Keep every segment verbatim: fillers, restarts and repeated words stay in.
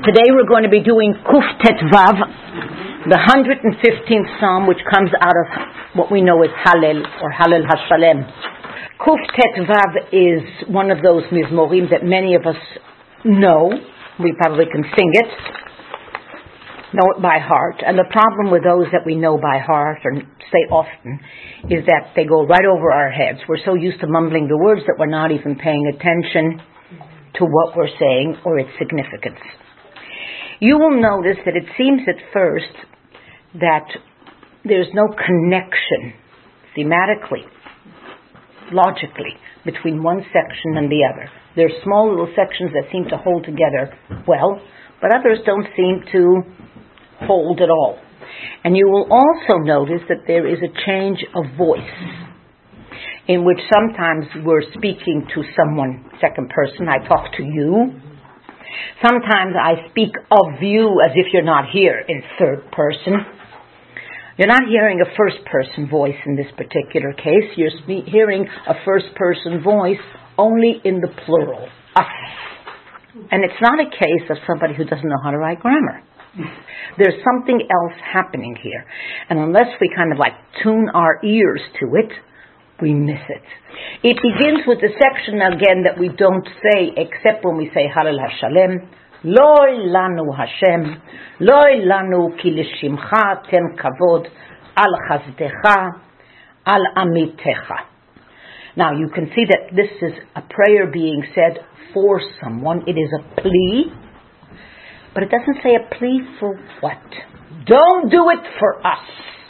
Today we're going to be doing Kuf Tet Vav, the one hundred fifteenth Psalm, which comes out of what we know as Hallel or Hallel HaShalem. Kuf Tet Vav is one of those Mizmorim that many of us know. We probably can sing it, know it by heart. And the problem with those that we know by heart or say often is that they go right over our heads. We're so used to mumbling the words that we're not even paying attention to what we're saying or its significance. You will notice that it seems at first that there's no connection thematically, logically, between one section and the other. There are small little sections that seem to hold together well, but others don't seem to hold at all. And you will also notice that there is a change of voice, in which sometimes we're speaking to someone, second person, I talk to you. Sometimes I speak of you as if you're not here in third person. You're not hearing a first-person voice in this particular case. You're spe- hearing a first-person voice only in the plural, us. And it's not a case of somebody who doesn't know how to write grammar. There's something else happening here. And unless we kind of like tune our ears to it, we miss it. It begins with the section again that we don't say except when we say Hallel HaShalem. Loi lanu Hashem, loi lanu ki l'shimcha ten kavod al chazdecha al amitecha. Now you can see that this is a prayer being said for someone. It is a plea, but it doesn't say a plea for what. Don't do it for us.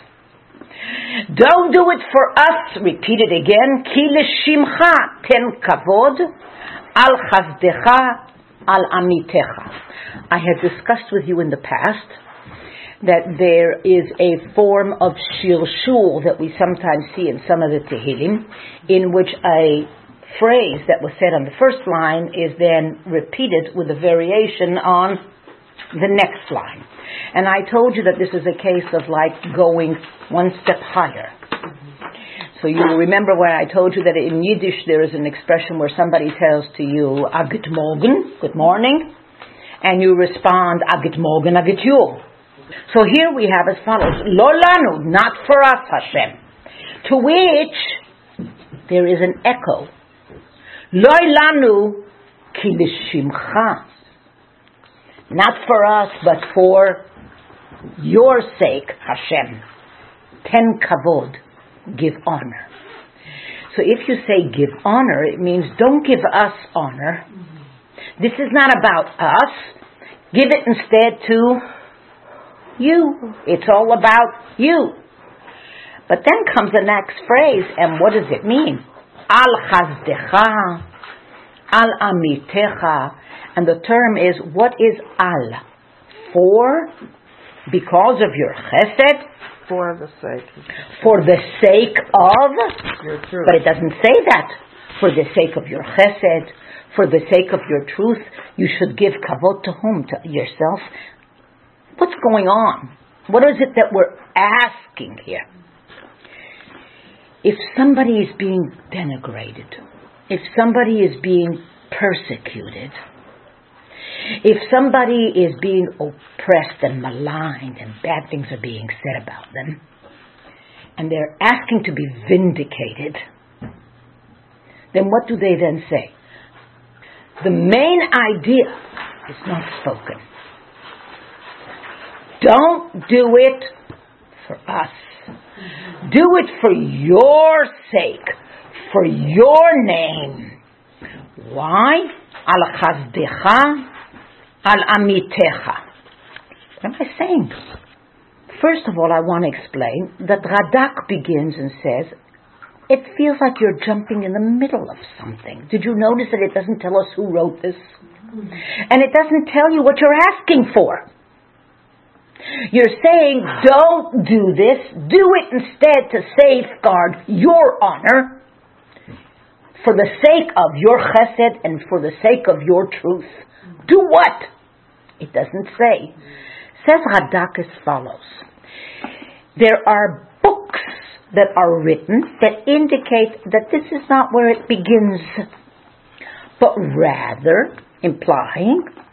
Don't do it for us. Repeat it again. Ki l'shimcha ten kavod al chazdecha al amitecha. I had discussed with you in the past that there is a form of shilshul that we sometimes see in some of the Tehillim, in which a phrase that was said on the first line is then repeated with a variation on the next line. And I told you that this is a case of like going one step higher. So you will remember when I told you that in Yiddish there is an expression where somebody tells to you, a good morgen, good morning, and you respond, a good morgen, a good yul. So here we have as follows, Lo lanu, not for us, Hashem. To which there is an echo. Lo lanu ki l'shimcha. Not for us, but for your sake, Hashem. Ten kavod. Give honor. So if you say give honor, it means don't give us honor. This is not about us. Give it instead to you. It's all about you. But then comes the next phrase, and what does it mean? Al chazdecha, al amitecha. And the term is, what is al? For, because of your chesed, For the sake. For the sake of, but it doesn't say that. For the sake of your chesed, for the sake of your truth, you should give kavod to whom? To yourself. What's going on? What is it that we're asking here? If somebody is being denigrated, if somebody is being persecuted, if somebody is being oppressed and maligned and bad things are being said about them, and they're asking to be vindicated, then what do they then say? The main idea is not spoken. Don't do it for us. Do it for your sake, for your name. Why? Al chazdecha al amitecha. What am I saying? First of all, I want to explain that Radak begins and says, it feels like you're jumping in the middle of something. Did you notice that it doesn't tell us who wrote this? And it doesn't tell you what you're asking for. You're saying, don't do this. Do it instead to safeguard your honor, for the sake of your chesed and for the sake of your truth. Do what? It doesn't say. Says Radak as follows. There are books that are written that indicate that this is not where it begins, but rather implying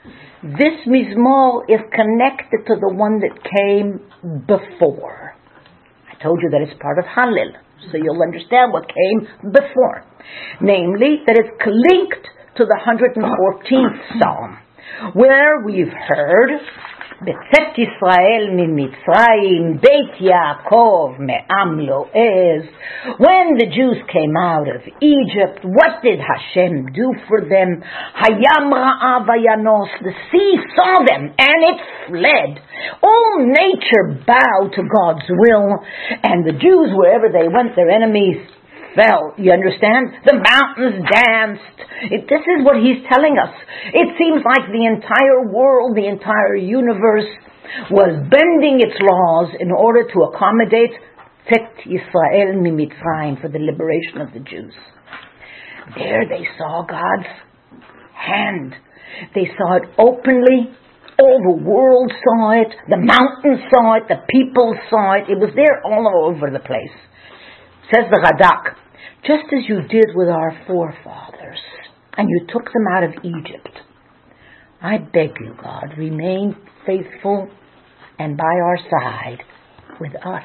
This Mizmor is connected to the one that came before. I told you that it's part of Hallel, so you'll understand what came before. Namely, that it's linked to the one hundred fourteenth Psalm, where we've heard Betzet Yisrael miMitzrayim, Beit Yaakov me'am lo'ez. When the Jews came out of Egypt, what did Hashem do for them? Hayam ra'av hayanos. The sea saw them and it fled. All nature bowed to God's will, and the Jews, wherever they went, their enemies fell. You understand? The mountains danced. It, this is what he's telling us. It seems like the entire world, the entire universe was bending its laws in order to accommodate Tzet Yisrael miMitzrayim, for the liberation of the Jews. There they saw God's hand. They saw it openly. All the world saw it. The mountains saw it. The people saw it. It was there all over the place. Says the Radak, just as you did with our forefathers, and you took them out of Egypt, I beg you, God, remain faithful and by our side with us.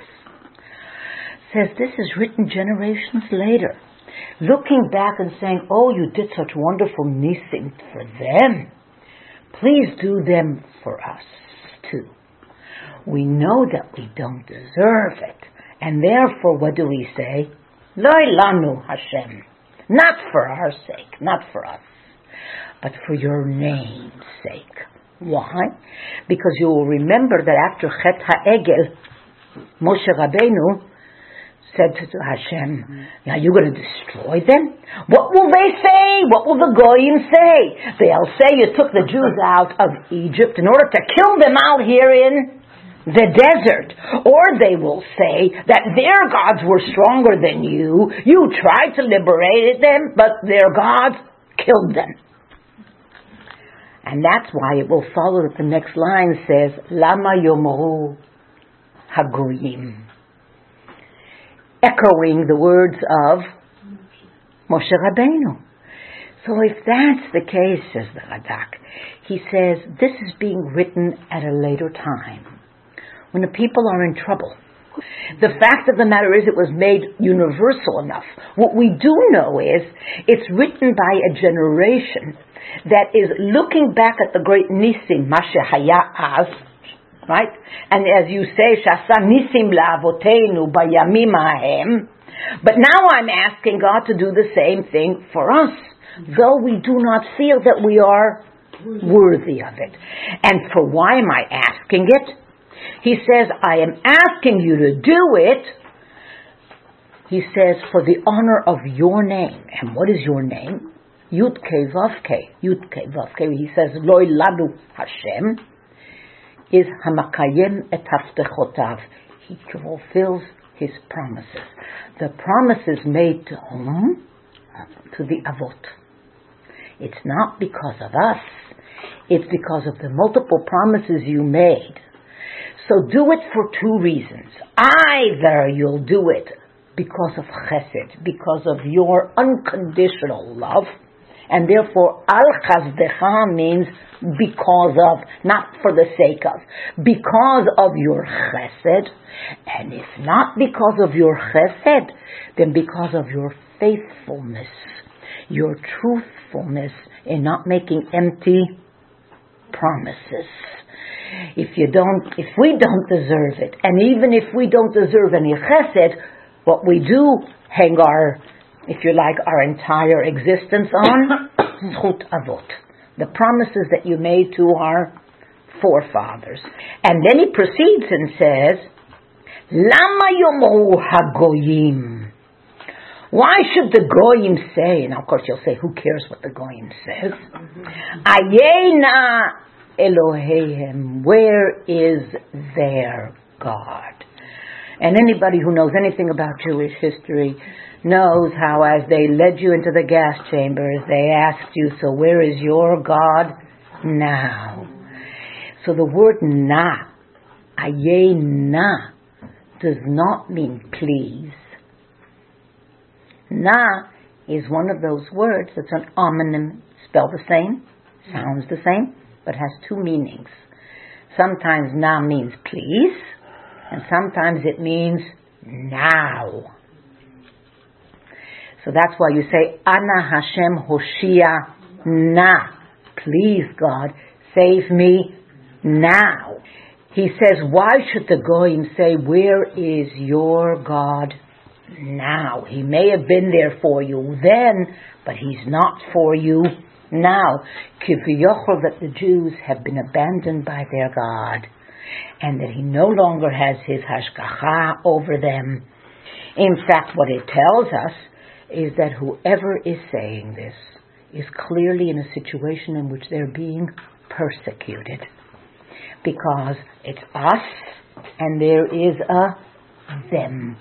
Says this is written generations later, looking back and saying, oh, you did such wonderful nisim for them. Please do them for us too. We know that we don't deserve it. And therefore, what do we say? Loi lanu Hashem. Not for our sake, not for us, but for your name's sake. Why? Because you will remember that after Chet HaEgel, Moshe Rabbeinu said to Hashem, are you going to destroy them? What will they say? What will the Goyim say? They'll say you took the Jews out of Egypt in order to kill them out here in the desert. Or they will say that their gods were stronger than you. You tried to liberate them, but their gods killed them. And that's why it will follow that the next line says, Lama Yomru Hagoyim, echoing the words of Moshe Rabbeinu. So if that's the case, says the Radak, he says this is being written at a later time, when the people are in trouble. The fact of the matter is it was made universal enough. What we do know is it's written by a generation that is looking back at the great Nisim, Mashe Haya Az, right? And as you say, Shasa Nisim La'avotenu Bayamim Hahem. But now I'm asking God to do the same thing for us, though we do not feel that we are worthy of it. And for why am I asking it? He says, I am asking you to do it, he says, for the honor of your name. And what is your name? Yud-Kei Vav-Kei. Yud-Kei Vav-Kei. He says, Loi Ladu Hashem is Hamakayem et Haftechotav. He fulfills his promises. The promises made to whom? To the Avot. It's not because of us. It's because of the multiple promises you made. So do it for two reasons. Either you'll do it because of chesed, because of your unconditional love, and therefore al chazdecha means because of, not for the sake of, because of your chesed. And if not because of your chesed, then because of your faithfulness, your truthfulness in not making empty promises. If you don't, if we don't deserve it, and even if we don't deserve any chesed, what we do hang our, if you like, our entire existence on, zchut avot, the promises that you made to our forefathers. And then he proceeds and says, Lama yomru hagoyim. Why should the goyim say, and of course you'll say, who cares what the goyim says? Ayena Elohim, where is their God? And anybody who knows anything about Jewish history knows how as they led you into the gas chambers, they asked you, so where is your God now? So the word na, aye na, does not mean please. Na is one of those words that's an homonym, spelled the same, sounds the same, but has two meanings. Sometimes na means please, and sometimes it means now. So that's why you say, Ana Hashem Hoshia na. Please, God, save me now. He says, why should the Goyim say, where is your God now? He may have been there for you then, but he's not for you now. Kivyochol, that the Jews have been abandoned by their God, and that he no longer has his hashgacha over them. In fact, what it tells us is that whoever is saying this is clearly in a situation in which they're being persecuted. Because it's us and there is a them.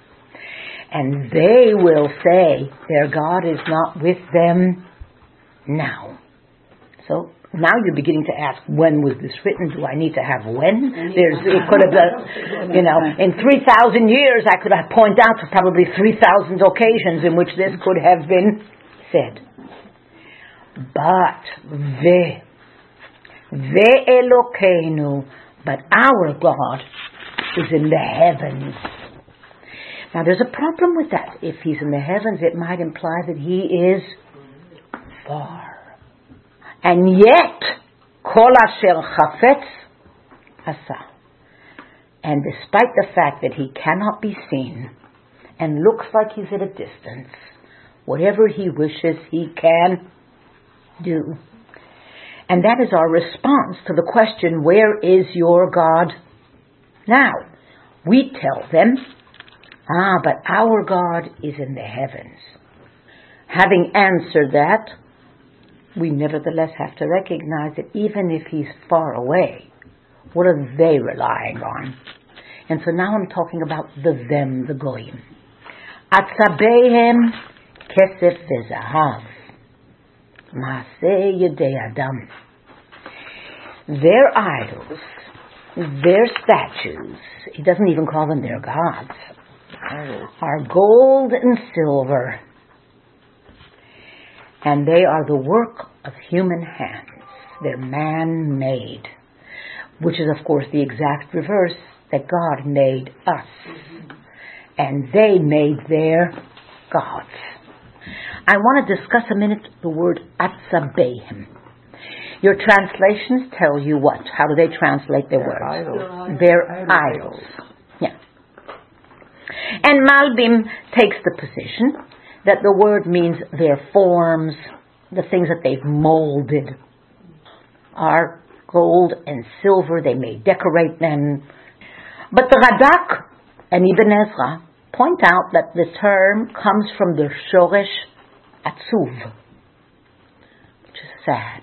And they will say their God is not with them now. So now you're beginning to ask, when was this written? Do I need to have when? There's, it could have been, you know, in three thousand years I could have point out to probably three thousand occasions in which this could have been said. But ve, ve Elokeinu, but our God is in the heavens. Now there's a problem with that. If he's in the heavens, it might imply that he is far. And yet, kol asher chafetz asa. And despite the fact that he cannot be seen and looks like he's at a distance, whatever he wishes, he can do. And that is our response to the question, where is your God now? We tell them, ah, but our God is in the heavens. Having answered that, we nevertheless have to recognize that even if he's far away, what are they relying on? And so now I'm talking about the them, the goyim. Atzabehem kesef vezahav, maaseh yedei adam. Their idols, their statues, he doesn't even call them their gods, are gold and silver. And they are the work of human hands. They're man-made, which is, of course, the exact reverse, that God made us. And they made their gods. I want to discuss a minute the word atzabehem. Your translations tell you what? How do they translate their words? Idols. They're idols. Yeah. And Malbim takes the position that the word means their forms, the things that they've molded, are gold and silver. They may decorate them. But the Radak and Ibn Ezra point out that the term comes from the Shoresh Atzuv, which is sad.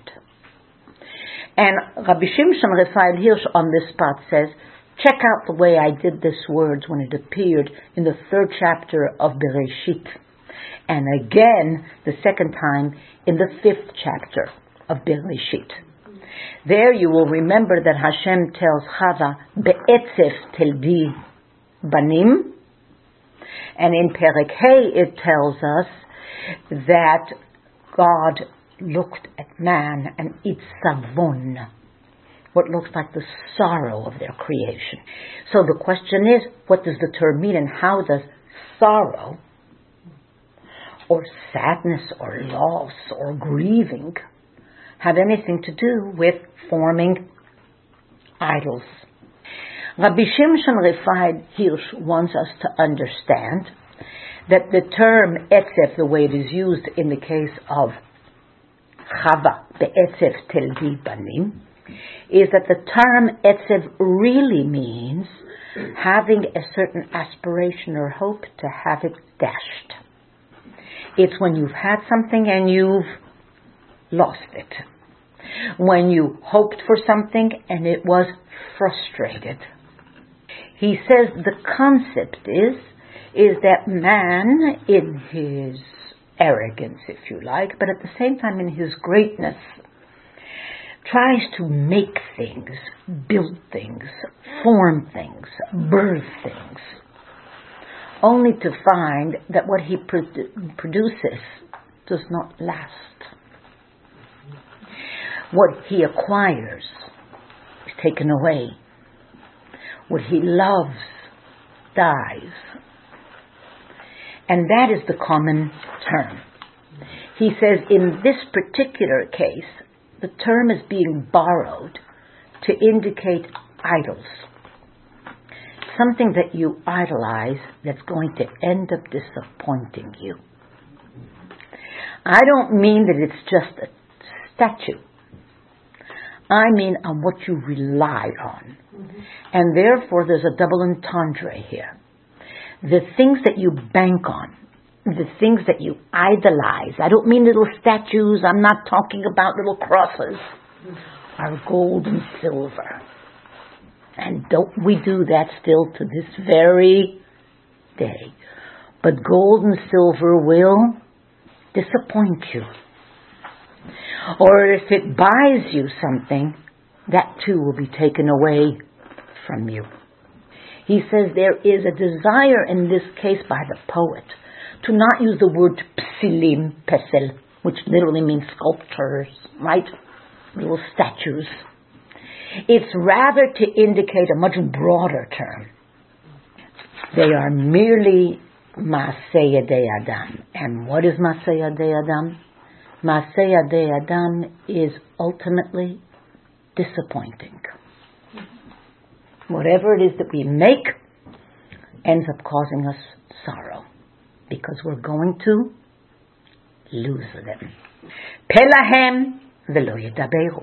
And Rabbi Shimshon Raphael Hirsch on this spot says, check out the way I did this words when it appeared in the third chapter of Bereshit. And again, the second time, in the fifth chapter of Bereshit. There you will remember that Hashem tells Chava, Be'etzef teldi banim. And in Perek Hey it tells us that God looked at man and itzavon, what looks like the sorrow of their creation. So the question is, what does the term mean, and how does sorrow or sadness or loss or grieving have anything to do with forming idols? Rabbi Shimshon Raphael Hirsch wants us to understand that the term etzef, the way it is used in the case of Chava, be'etzef teldi banim, is that the term etzev really means having a certain aspiration or hope to have it dashed. It's when you've had something and you've lost it. When you hoped for something and it was frustrated. He says the concept is, is that man in his arrogance, if you like, but at the same time in his greatness, tries to make things, build things, form things, birth things, only to find that what he produ- produces does not last. What he acquires is taken away. What he loves dies. And that is the common term. He says in this particular case, the term is being borrowed to indicate idols. Something that you idolize that's going to end up disappointing you. I don't mean that it's just a statue. I mean on what you rely on. Mm-hmm. And therefore there's a double entendre here. The things that you bank on, the things that you idolize, I don't mean little statues, I'm not talking about little crosses, are gold and silver. And don't we do that still to this very day? But gold and silver will disappoint you. Or if it buys you something, that too will be taken away from you. He says there is a desire in this case by the poet to not use the word psilim, pesel, which literally means sculptures, right? Little statues. It's rather to indicate a much broader term. They are merely Maaseh Yadei Adam. And what is Maaseh Yadei Adam? Maaseh Yadei Adam is ultimately disappointing. Whatever it is that we make ends up causing us sorrow because we're going to lose them. Pelahem velo yedaberu.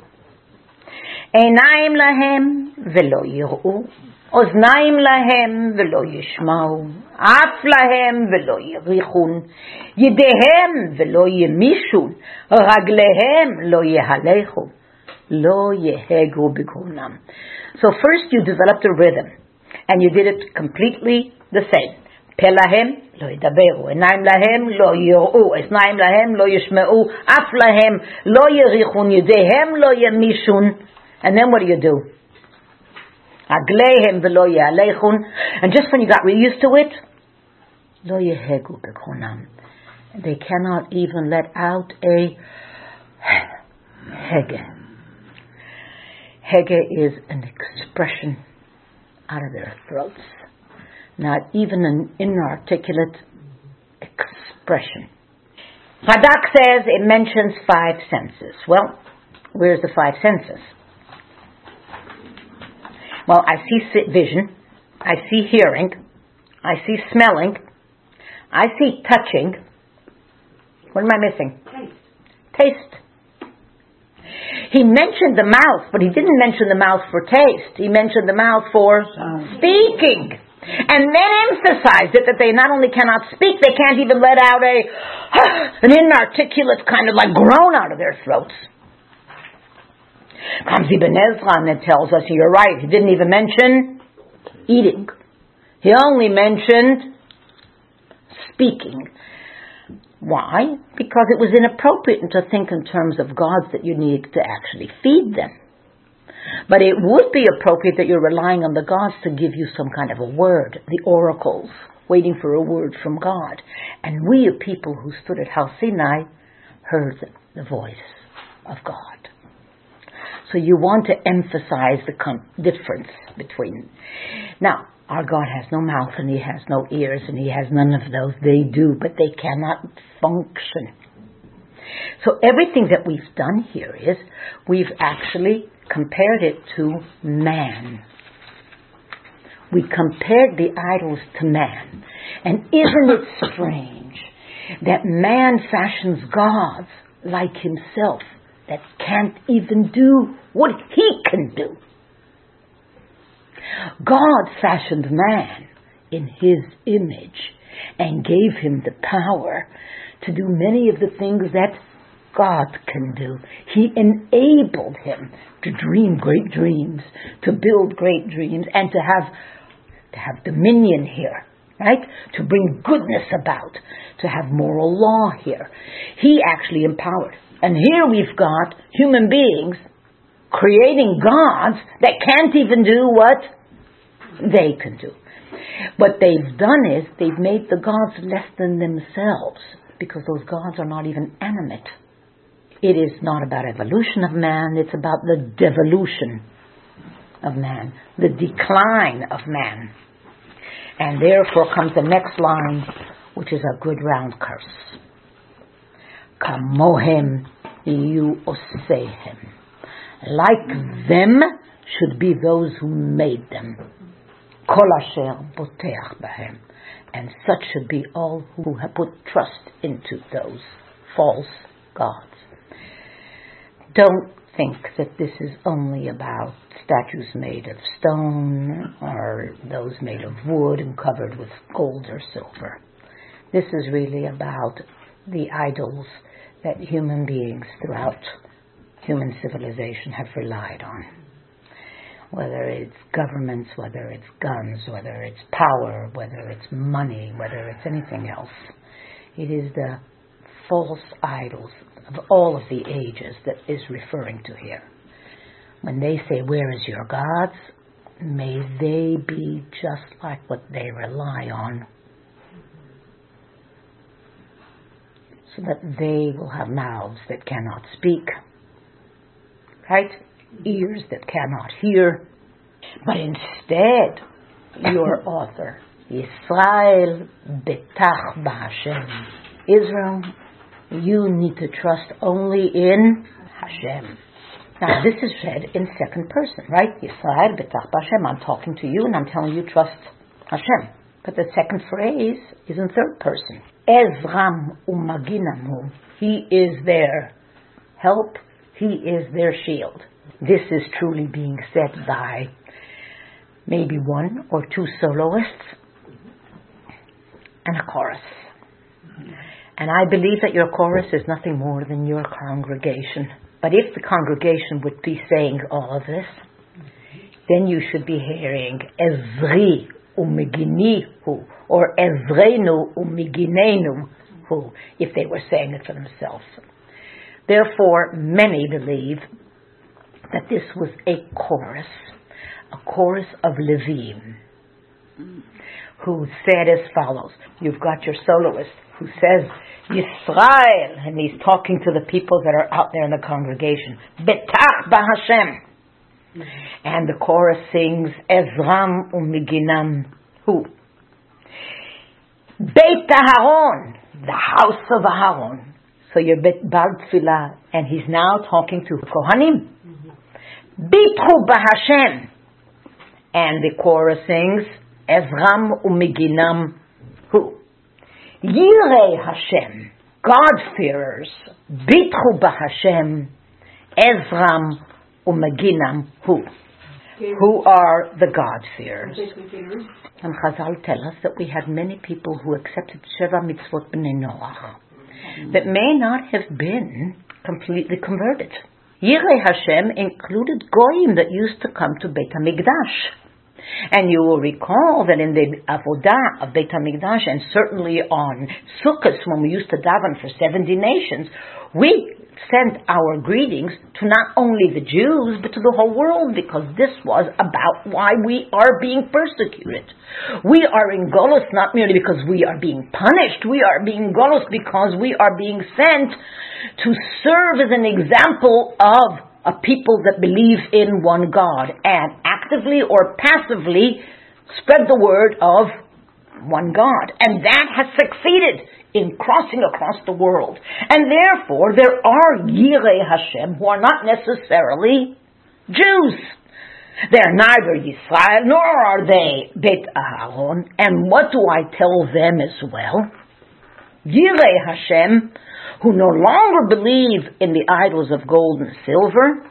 Einayim lahem velo yiru. Oznaim lahem velo yishmau. Af lahem velo yirichun. Yedehem velo yemishun. Raglehem lo yehalechu. Lo yehegu b'gunam. So first you developed a rhythm, and you did it completely the same. Pelahem lo yedaberu, enaim lahem lo yiru, esnaim lahem lo yishmeu, af lahem lo yirichun, yedehem lo yemishun. And then what do you do? Aglehem v'lo yehalechun. And just when you got really used to it, lo yehegu b'gunam. They cannot even let out a hege. Hege is an expression out of their throats. Not even an inarticulate expression. Radak says it mentions five senses. Well, where's the five senses? Well, I see vision, I see hearing, I see smelling, I see touching. What am I missing? Taste. Taste. He mentioned the mouth, but he didn't mention the mouth for taste. He mentioned the mouth for Sound. Speaking. And then emphasized it that they not only cannot speak, they can't even let out a an inarticulate kind of like groan out of their throats. Comes Ibn Ezra and it tells us, you're right, he didn't even mention eating. He only mentioned speaking. Why? Because it was inappropriate to think in terms of gods that you need to actually feed them. But it would be appropriate that you're relying on the gods to give you some kind of a word, the oracles, waiting for a word from God. And we, a people who stood at Har Sinai, heard the voice of God. So you want to emphasize the com- difference between. Now, our God has no mouth and He has no ears and He has none of those. They do, but they cannot function. So everything that we've done here is we've actually compared it to man. We compared the idols to man. And isn't it strange that man fashions gods like himself that can't even do what he can do? God fashioned man in His image and gave him the power to do many of the things that God can do. He enabled him to dream great dreams, to build great dreams, and to have to have dominion here, right? To bring goodness about, to have moral law here. He actually empowered. And here we've got human beings creating gods that can't even do what they can do. What they've done is they've made the gods less than themselves, because those gods are not even animate. It is not about evolution of man, it's about the devolution of man, the decline of man. And therefore comes the next line, which is a good round curse. Kamohem yu osehem. Like them should be those who made them. Kol asher boteach bahem. And such should be all who have put trust into those false gods. Don't think that this is only about statues made of stone or those made of wood and covered with gold or silver. This is really about the idols that human beings throughout human civilization have relied on. Whether it's governments, whether it's guns, whether it's power, whether it's money, whether it's anything else. It is the false idols of all of the ages that is referring to here. When they say, where is your gods? May they be just like what they rely on, so that they will have mouths that cannot speak, right? Ears that cannot hear. But instead, your author, Yisrael betach b'Hashem. Israel, you need to trust only in Hashem. Now, this is read in second person, right? Yisrael betach b'Hashem. I'm talking to you and I'm telling you trust Hashem. But the second phrase is in third person. Ezram umaginamu. He is their help. He is their shield. This is truly being said by maybe one or two soloists and a chorus. And I believe that your chorus is nothing more than your congregation. But if the congregation would be saying all of this, then you should be hearing Ezri umiginihu or Ezreinu umiginenu, who, if they were saying it for themselves. Therefore, many believe that this was a chorus, a chorus of Levim, who said as follows. You've got your soloist who says, Yisrael, and he's talking to the people that are out there in the congregation, Betach b'Hashem. And the chorus sings, Ezram umiginam hu. Beit Aharon, the house of Aharon. So you're Bal Tfilah, and he's now talking to Kohanim. Bitchu b'Hashem. And the chorus sings, Ezram umiginam hu. Yirei Hashem, God-fearers, Bitchu b'Hashem, Ezram umiginam hu. Who are the God-fearers? And Chazal tell us that we had many people who accepted Sheva Mitzvot B'nai Noach that may not have been completely converted. Yirei Hashem included goyim that used to come to Beit HaMikdash. And you will recall that in the Avodah of Beit HaMikdash, and certainly on Sukkot, when we used to daven for seventy nations, we sent our greetings to not only the Jews, but to the whole world, because this was about why we are being persecuted. We are in Golus not merely because we are being punished, we are being Golus because we are being sent to serve as an example of a people that believe in one God and actively or passively spread the word of one God. And that has succeeded in crossing across the world. And therefore, there are Yirei Hashem who are not necessarily Jews. They are neither Yisrael nor are they Beit Aharon. And what do I tell them as well? Yirei Hashem, who no longer believe in the idols of gold and silver,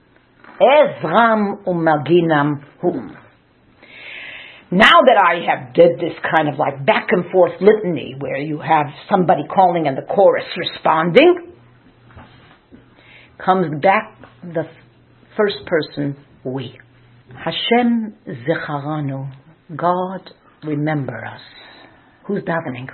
Ezram umaginam hu. Now that I have did this kind of like back and forth litany where you have somebody calling and the chorus responding, comes back the first person, we. Hashem zecharanu, God remember us. Who's davening?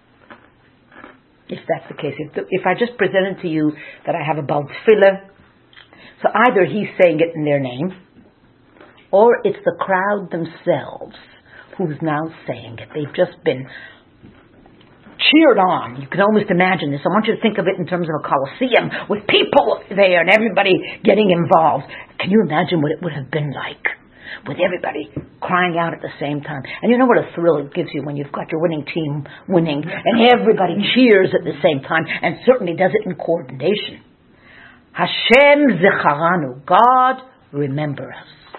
If that's the case, if, the, if I just presented to you that I have a Bal Tfilah, so either he's saying it in their name, or it's the crowd themselves who's now saying it. They've just been cheered on. You can almost imagine this. I want you to think of it in terms of a coliseum with people there and everybody getting involved. Can you imagine what it would have been like with everybody crying out at the same time? And you know what a thrill it gives you when you've got your winning team winning and everybody cheers at the same time and certainly does it in coordination. Hashem Zecharanu. God, remember us.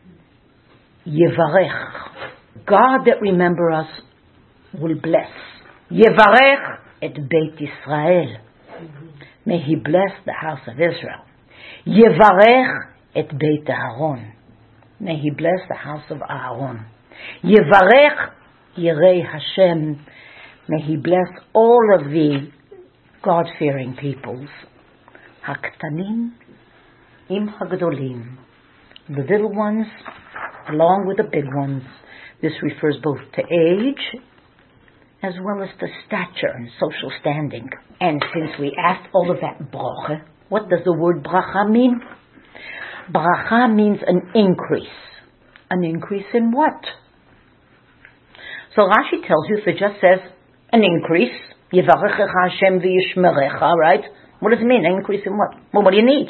Yevarech. God that remember us will bless. Yevarech et Beit Yisrael. May He bless the house of Israel. Yevarech et Beit Aaron. May He bless the house of Aaron. Yevarech Yirei Hashem. May He bless all of the God-fearing peoples. Haktanim im hagdolim. The little ones along with the big ones. This refers both to age as well as to stature and social standing. And since we asked all of that bracha, what does the word bracha mean? Bracha means an increase. An increase in what? So Rashi tells you, if it just says an increase, Yevarechecha Hashem v'yishmerecha, right? What does it mean? An increase in what? Well, what do you need?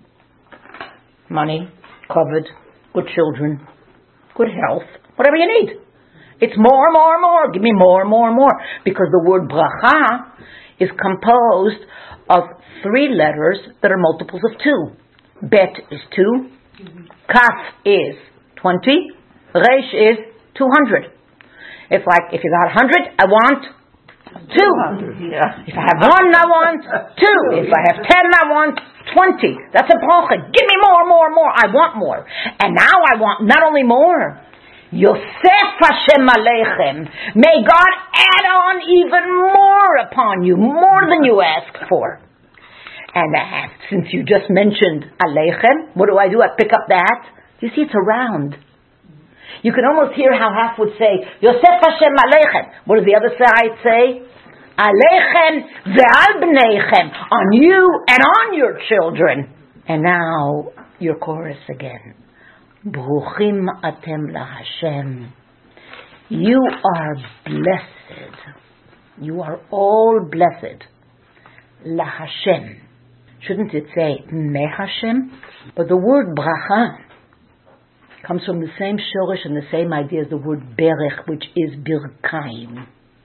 Money, covered, good children, good health, whatever you need. It's more, more, more. Give me more, more, more. Because the word bracha is composed of three letters that are multiples of two. Bet is two. Kaf is twenty. Resh is two hundred. It's like, if you got one hundred, I want two. Yeah. If I have one, I want two. If I have ten, I want twenty. That's a bracha. Give me more, more, more. I want more. And now I want not only more, Yosef Hashem Aleichem. May God add on even more upon you, more than you ask for. And uh, since you just mentioned Aleichem, what do I do? I pick up that. You see, it's around. You can almost hear how half would say, Yosef Hashem Aleichem. What does the other side say? Aleichem ve'al bneichem. On you and on your children. And now, your chorus again. Bruchim atem laHashem. You are blessed. You are all blessed. LaHashem. Shouldn't it say MeHashem? But the word bracha comes from the same shorish and the same idea as the word berech, which is birkaim,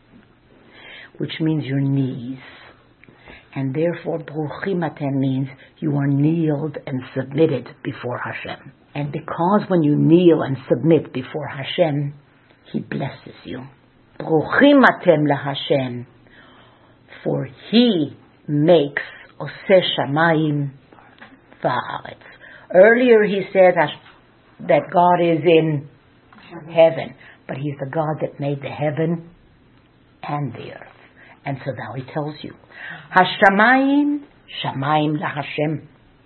which means your knees. And therefore, Bruchim atem means you are kneeled and submitted before Hashem. And because when you kneel and submit before Hashem, He blesses you. Bruchim atem laHashem. For He makes oseh shamayim va'aretz. Earlier He said that God is in heaven, but He's the God that made the heaven and the earth. And so now He tells you, Hashamayim shamayim laHashem.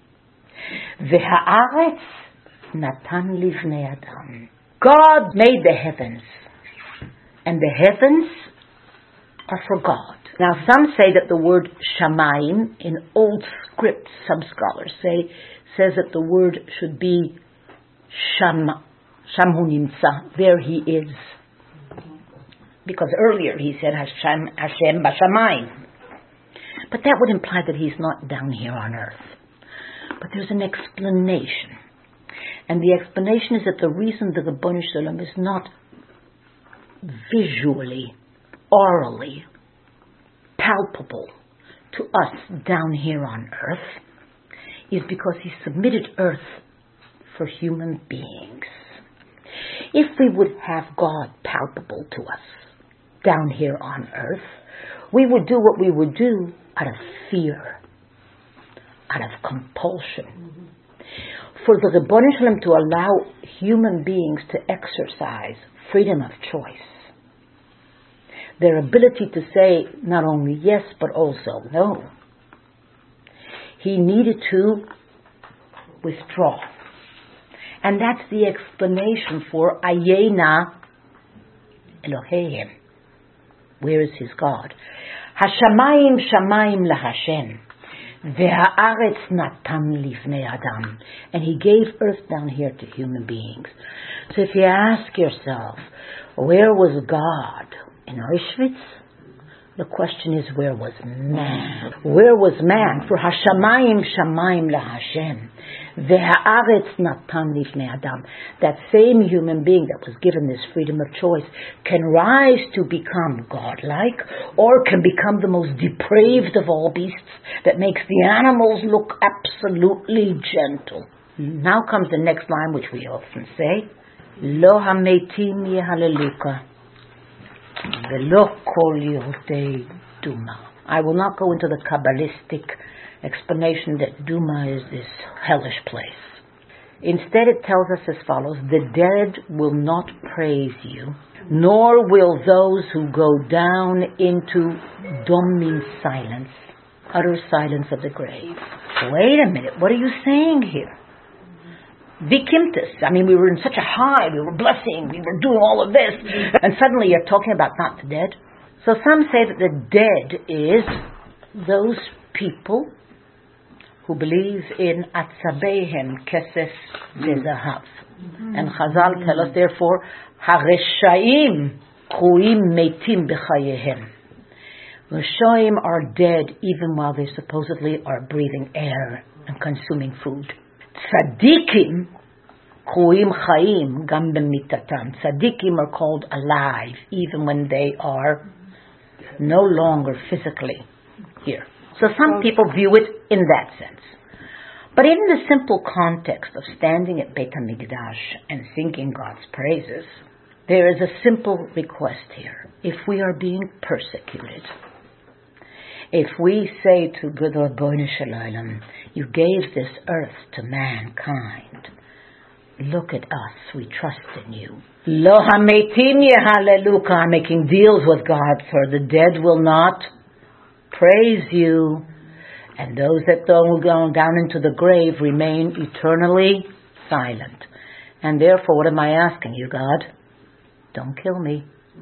Ve'haaretz Natan livnei adam. God made the heavens, and the heavens are for God. Now, some say that the word shamayim in old script, some scholars say, says that the word should be sham, shamhu nimtza, there He is. Because earlier He said Hashem, Hashem b'shamayim. But that would imply that He's not down here on earth. But there's an explanation. And the explanation is that the reason the Ribono Shel Olam is not visually, orally, palpable to us down here on earth is because He submitted earth for human beings. If we would have God palpable to us down here on earth, we would do what we would do out of fear, out of compulsion. Mm-hmm. For the Ribono Shel Olam to allow human beings to exercise freedom of choice, their ability to say not only yes but also no, He needed to withdraw. And that's the explanation for Ayena Eloheim. Where is His God? Hashamayim shamayim laHashem. Ve'haaretz natan livnei adam. And He gave earth down here to human beings. So if you ask yourself, where was God? In Auschwitz? The question is, where was man? Where was man? For Hashamayim Shamayim LaHashem. Ve'ha'aretz natan lifnei Adam. That same human being that was given this freedom of choice can rise to become godlike, or can become the most depraved of all beasts that makes the animals look absolutely gentle. Now comes the next line, which we often say, Lo hametim yehaleluka, ve'lo kol yodei duma. I will not go into the Kabbalistic explanation that Duma is this hellish place. Instead, it tells us as follows: the dead will not praise you, nor will those who go down into Dom means silence, utter silence of the grave. Wait a minute, what are you saying here? Vikimtis. I mean, we were in such a high, we were blessing, we were doing all of this, and suddenly you're talking about not the dead. So some say that the dead is those people who believe in Atzabehem Kesef Zezahav. And Chazal tell us, therefore, Hareshaim Chuim Meitim B'chayehem. Reshaim are dead even while they supposedly are breathing air and consuming food. Tzadikim Chuim Chaim Gam B'mitatam. Tzadikim are called alive even when they are no longer physically here. So some people view it in that sense. But in the simple context of standing at Beit HaMikdash and singing God's praises, there is a simple request here. If we are being persecuted, if we say to B'nai Boine Shalom, you gave this earth to mankind, look at us, we trust in you. Lo hametim yehaleluka, I'm making deals with God, for the dead will not praise you, and those that don't go down into the grave remain eternally silent. And therefore, what am I asking you, God? Don't kill me.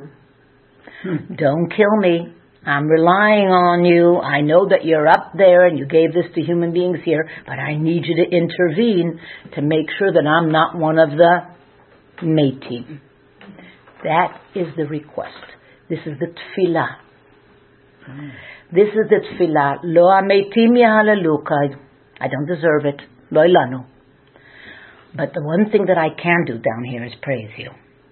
Hmm. Don't kill me. I'm relying on you. I know that you're up there and you gave this to human beings here, but I need you to intervene to make sure that I'm not one of the meitim. That is the request. This is the tefillah. Hmm. This is the tefillah. Lo hametim yehaleluka. I don't deserve it. Lo ilanu. But the one thing that I can do down here is praise you.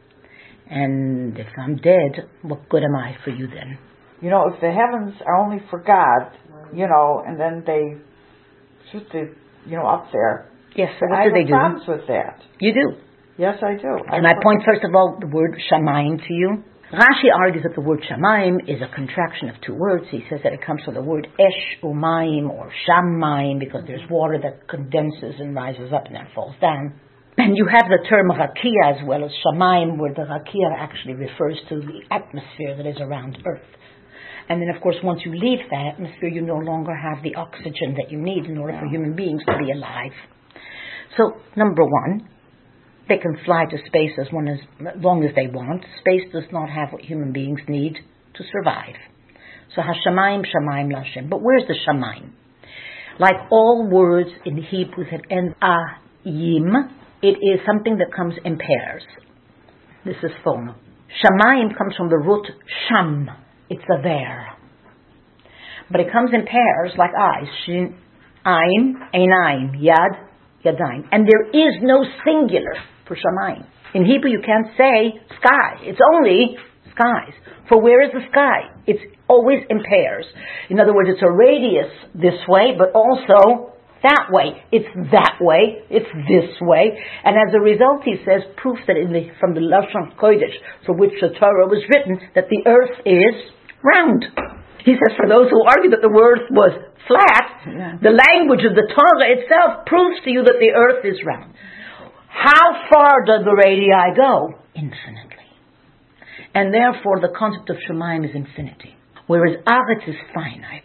And if I'm dead, what good am I for you then? You know, if the heavens are only for God, you know, and then they shoot the, you know, up there. Yes, so what I do they have do? problems with that. You do? Yes, I do. And I, I point first of all the word shamayim to you. Rashi argues that the word shamayim is a contraction of two words. He says that it comes from the word esh umayim or shamayim, because there's water that condenses and rises up and then falls down. And you have the term rakia as well as shamayim, where the rakia actually refers to the atmosphere that is around earth. And then, of course, once you leave that atmosphere, you no longer have the oxygen that you need in order for human beings to be alive. So, number one, they can fly to space as, one as, as long as they want. Space does not have what human beings need to survive. So, hashamayim, shamayim, lashem. But where's the shamayim? Like all words in Hebrew that end ayim, it is something that comes in pairs. This is phone. Shamayim comes from the root sham. It's a there. But it comes in pairs like eyes. Shin, ayin, einayim, yad, yadayim. And there is no singular for shamayim. In Hebrew you can't say sky. It's only skies. For where is the sky? It's always in pairs. In other words, it's a radius this way, but also that way. It's that way. It's this way. And as a result, he says, proof that in the, from the Lashon Kodesh, for which the Torah was written, that the earth is round. He says, for those who argue that the earth was flat, yeah. The language of the Torah itself proves to you that the earth is round. How far does the radii go? Infinitely. And therefore, the concept of Shemayim is infinity, whereas Aretz is finite.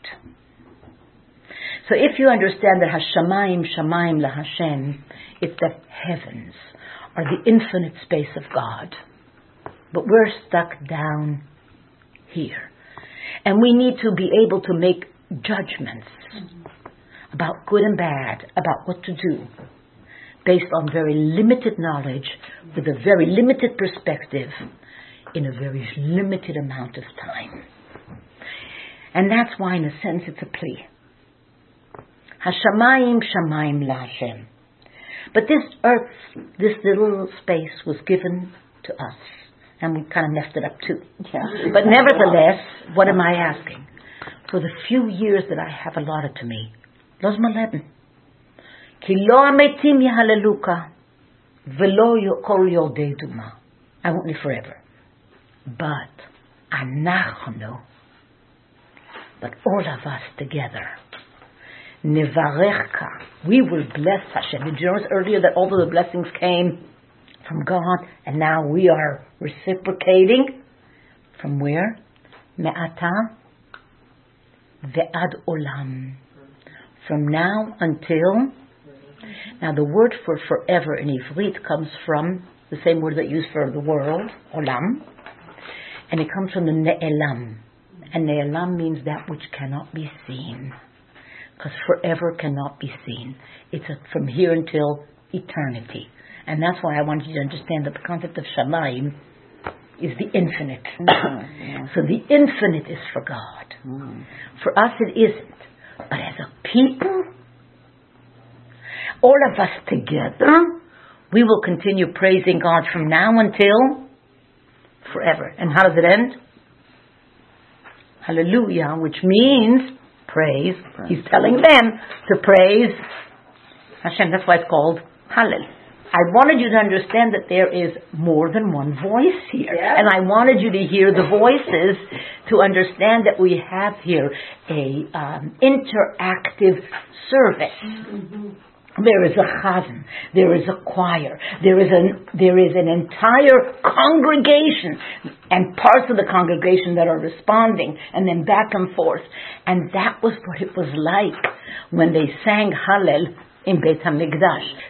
So if you understand that Hashamayim, Shamayim LaHashem, it's the heavens are the infinite space of God. But we're stuck down here. And we need to be able to make judgments mm-hmm. about good and bad, about what to do, based on very limited knowledge, with a very limited perspective, in a very limited amount of time. And that's why, in a sense, it's a plea. Hashamayim shamayim laHashem. But this earth, this little space was given to us. And we kind of messed it up too. Yeah. But nevertheless, what am I asking? For the few years that I have allotted to me, Lo zmaleben. Ki lo hametim yahaleluka, velo kol yodei duma. I won't live forever. But, anachnu, but all of us together, nevarechka, we will bless Hashem. Did you notice earlier that all of the blessings came from God, and now we are reciprocating? From where? Me'ata ve'ad olam. From now until... Now the word for forever in Ivrit comes from the same word that used for the world, olam, and it comes from the ne'elam. And ne'elam means that which cannot be seen. Because forever cannot be seen. It's a, from here until eternity. And that's why I want you to understand that the concept of shamayim is the infinite. Mm-hmm. Yeah. So the infinite is for God. Mm. For us it isn't. But as a people, all of us together, we will continue praising God from now until forever. And how does it end? Hallelujah, which means praise. praise. He's telling them to praise Hashem. That's why it's called Hallel. I wanted you to understand that there is more than one voice here. Yeah. And I wanted you to hear the voices to understand that we have here a um, interactive service. Mm-hmm. There is a chazan, there is a choir, there is an there is an entire congregation and parts of the congregation that are responding, and then back and forth. And that was what it was like when they sang Hallel in Beit HaMikdash.